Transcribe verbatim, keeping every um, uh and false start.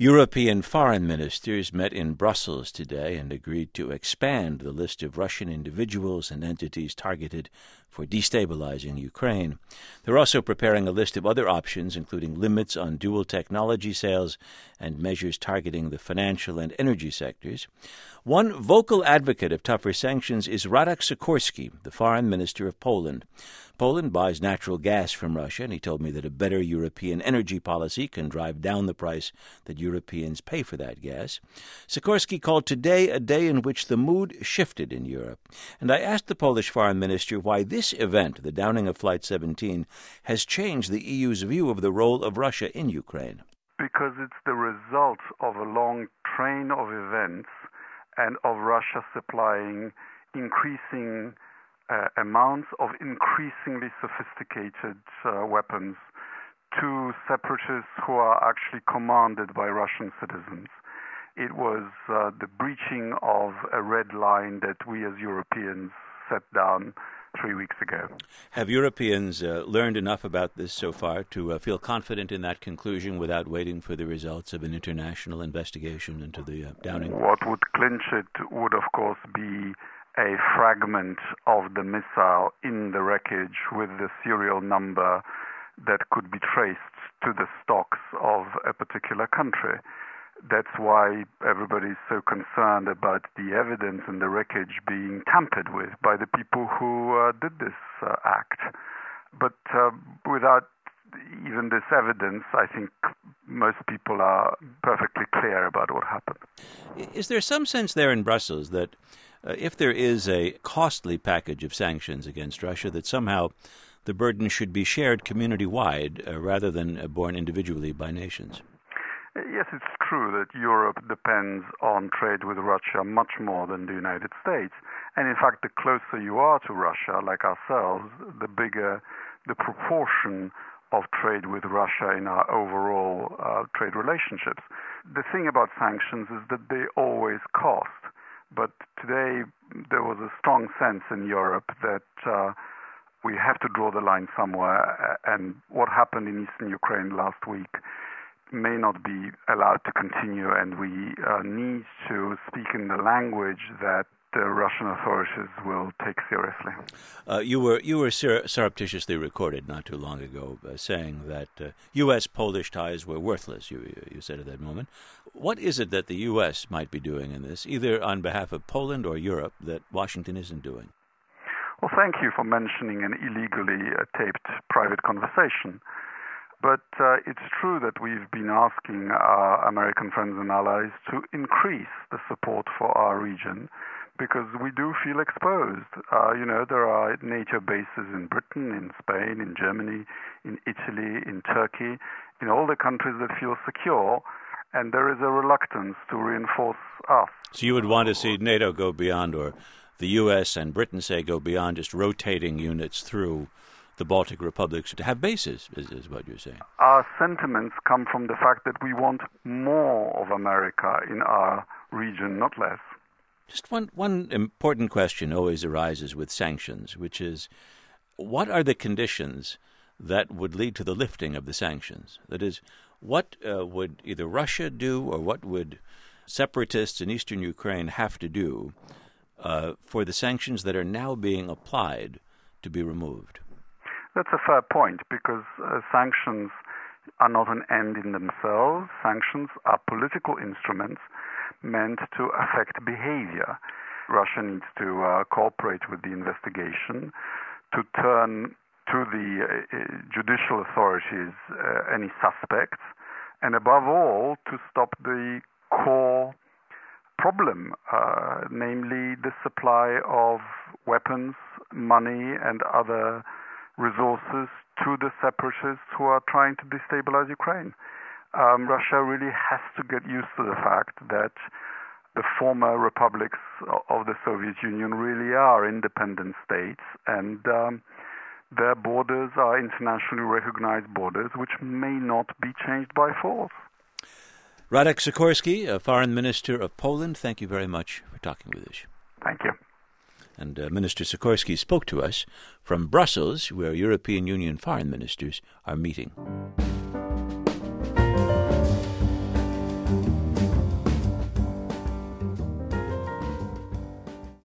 European foreign ministers met in Brussels today and agreed to expand the list of Russian individuals and entities targeted for destabilizing Ukraine. They're also preparing a list of other options, including limits on dual technology sales and measures targeting the financial and energy sectors. One vocal advocate of tougher sanctions is Radek Sikorski, the foreign minister of Poland. Poland buys natural gas from Russia, and he told me that a better European energy policy can drive down the price that Europeans pay for that gas. Sikorski called today a day in which the mood shifted in Europe. And I asked the Polish foreign minister why this event, the downing of Flight seventeen, has changed the E U's view of the role of Russia in Ukraine. Because it's the result of a long train of events and of Russia supplying increasing uh, amounts of increasingly sophisticated uh, weapons to separatists who are actually commanded by Russian citizens. It was uh, the breaching of a red line that we as Europeans set down three weeks ago. Have Europeans uh, learned enough about this so far to uh, feel confident in that conclusion without waiting for the results of an international investigation into the uh, downing? What would clinch it would, of course, be a fragment of the missile in the wreckage with the serial number that could be traced to the stocks of a particular country. That's why everybody is so concerned about the evidence in the wreckage being tampered with by the people who uh, did this uh, act. But uh, without even this evidence, I think most people are perfectly clear about what happened. Is there some sense there in Brussels that uh, if there is a costly package of sanctions against Russia, that somehow the burden should be shared community-wide uh, rather than uh, borne individually by nations? Yes, it's true that Europe depends on trade with Russia much more than the United States. And in fact, the closer you are to Russia, like ourselves, the bigger the proportion of trade with Russia in our overall uh, trade relationships. The thing about sanctions is that they always cost. But today, there was a strong sense in Europe that uh, we have to draw the line somewhere. And what happened in eastern Ukraine last week may not be allowed to continue, and we uh, need to speak in the language that the Russian authorities will take seriously. Uh, you were you were sur- surreptitiously recorded not too long ago uh, saying that uh, U S Polish ties were worthless, you, you said at that moment. What is it that the U S might be doing in this, either on behalf of Poland or Europe, that Washington isn't doing? Well, thank you for mentioning an illegally uh, taped private conversation. But uh, it's true that we've been asking our American friends and allies to increase the support for our region because we do feel exposed. Uh, you know, there are NATO bases in Britain, in Spain, in Germany, in Italy, in Turkey, in all the countries that feel secure, and there is a reluctance to reinforce us. So you would want to see NATO go beyond, or the U S and Britain, say, go beyond just rotating units through the Baltic republics to have bases, is, is what you're saying. Our sentiments come from the fact that we want more of America in our region, not less. Just one, one important question always arises with sanctions, which is, what are the conditions that would lead to the lifting of the sanctions? That is, what uh, would either Russia do or what would separatists in eastern Ukraine have to do uh, for the sanctions that are now being applied to be removed? That's a fair point, because uh, sanctions are not an end in themselves. Sanctions are political instruments meant to affect behavior. Russia needs to uh, cooperate with the investigation, to turn to the uh, judicial authorities uh, any suspects, and above all, to stop the core problem, uh, namely the supply of weapons, money, and other resources to the separatists who are trying to destabilize Ukraine. Um, Russia really has to get used to the fact that the former republics of the Soviet Union really are independent states, and um, their borders are internationally recognized borders which may not be changed by force. Radek Sikorski, a foreign minister of Poland, thank you very much for talking with us. Thank you. And uh, Minister Sikorski spoke to us from Brussels, where European Union foreign ministers are meeting.